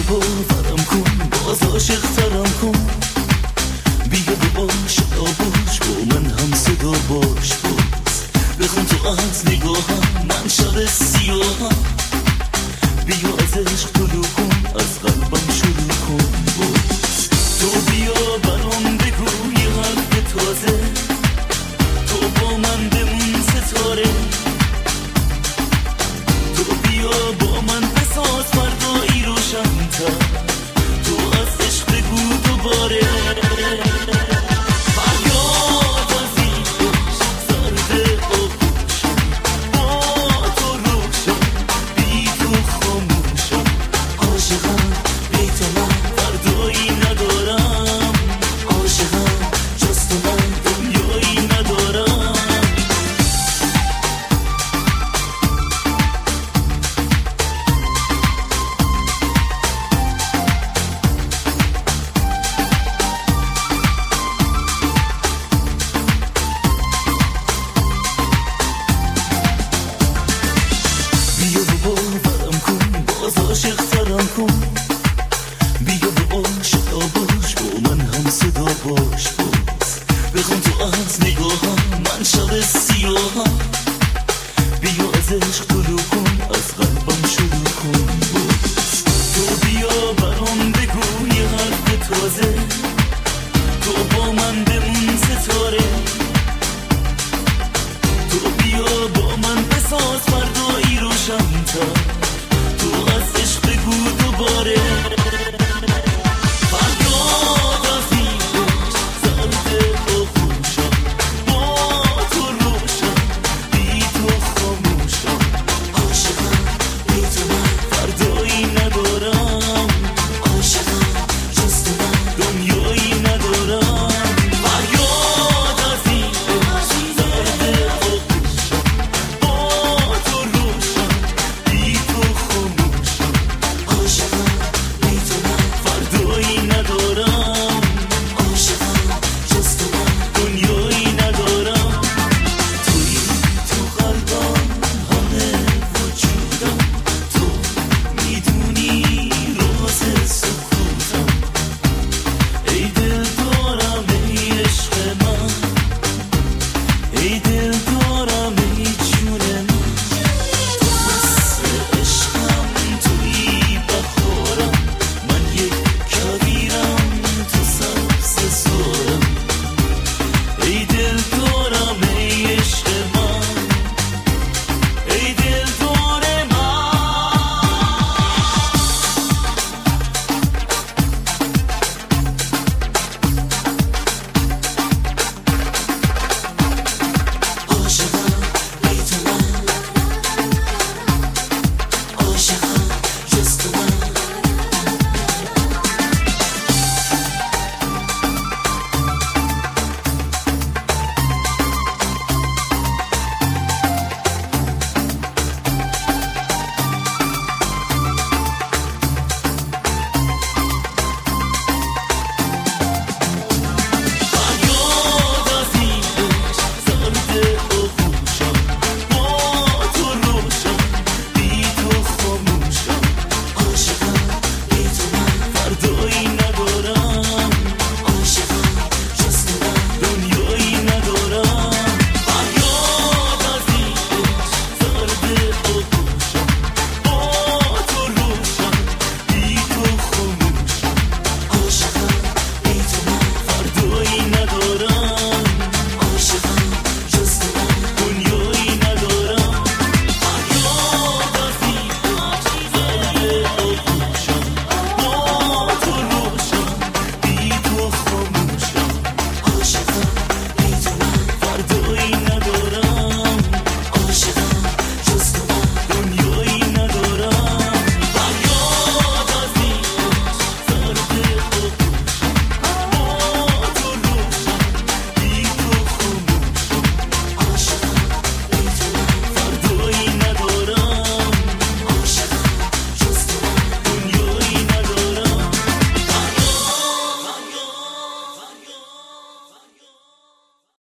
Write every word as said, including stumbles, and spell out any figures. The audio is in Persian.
باورم کن، باز عاشق ترم کن. بیا باش باش با من هم صدا باش باز. بخون تو از نگاهم من شب سیاهم. بیا از عشق طلوع کن، از قلبم شروع کن باز. تو بیا برام بگو یه حرف تازه، تو با من بمون ستاره. تو بیا با من بساز فردایی روشن‌تر، تو از عشق بگو دوباره. فریاد از این عشق زرد آغوشم، با تو روشن بی تو خاموشم. عاشقم بی تو من فردایی ندارم، عاشقم جز تو من دنیایی ندارم. بیا باورم کن، باز عاشق ترم کن. بیا باش باش با من هم صدا باش باز. بخون تو از نگاهم من شب سیاهم. بیا از عشق طلوع کن، از قلبم شروع کن باز. تو بیا برام بگو یه حرف تازه، تو با من بمون ستاره. تو بیا